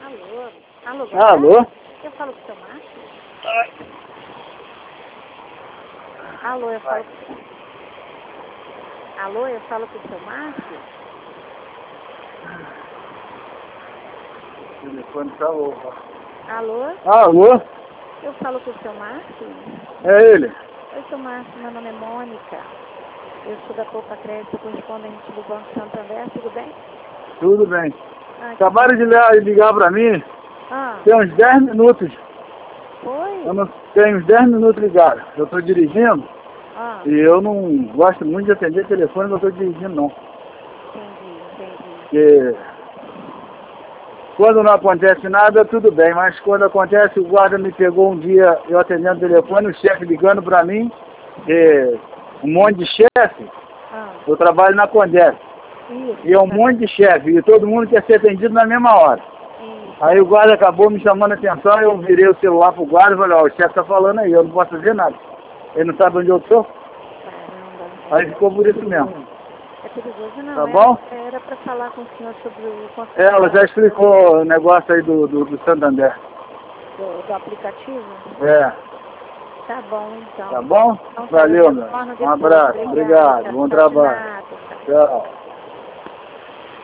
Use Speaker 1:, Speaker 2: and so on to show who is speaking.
Speaker 1: Alô? Alô?
Speaker 2: Alô?
Speaker 1: Eu falo com o seu Márcio? Alô, eu falo com... Alô, eu falo com o seu Márcio?
Speaker 2: O telefone tá louco.
Speaker 1: Alô?
Speaker 2: Alô?
Speaker 1: Eu falo com o seu Márcio?
Speaker 2: É ele?
Speaker 1: Oi, seu Márcio, meu nome é Mônica. Eu sou da Poupa Crédito, correspondente do Banco Santander, tudo bem?
Speaker 2: Tudo bem.
Speaker 1: Ah,
Speaker 2: Acabaram de ligar pra mim,
Speaker 1: Ah,
Speaker 2: tem uns 10 minutos.
Speaker 1: foi?
Speaker 2: Eu não tenho uns 10 minutos ligados. Eu tô dirigindo
Speaker 1: Ah,
Speaker 2: e eu não gosto muito de atender telefone, não tô dirigindo não.
Speaker 1: entendi.
Speaker 2: Porque quando não acontece nada, tudo bem, mas quando acontece, o guarda me pegou um dia, eu atendendo o telefone, o chefe ligando pra mim, um monte de chefe,
Speaker 1: Ah,
Speaker 2: eu trabalho na Condessa.
Speaker 1: isso.
Speaker 2: E é um monte de chefe, e todo mundo quer ser atendido na mesma hora.
Speaker 1: Isso.
Speaker 2: Aí o guarda acabou me chamando a atenção, eu virei o celular pro guarda e falei, ó, o chefe tá falando aí, eu não posso fazer nada. Ele não sabe onde eu tô?
Speaker 1: Caramba.
Speaker 2: Aí ficou por isso mesmo.
Speaker 1: É perigoso, não.
Speaker 2: Tá bom?
Speaker 1: Era para falar com o senhor sobre o conceito
Speaker 2: Ela já explicou o negócio aí do Santander.
Speaker 1: do aplicativo.
Speaker 2: É,
Speaker 1: Tá bom, então.
Speaker 2: tá bom?
Speaker 1: Então, tá,
Speaker 2: Valeu,
Speaker 1: eu
Speaker 2: meu.
Speaker 1: retorno
Speaker 2: Um
Speaker 1: depois.
Speaker 2: abraço, obrigado, bom trabalho.
Speaker 1: Tchau.
Speaker 2: Tchau.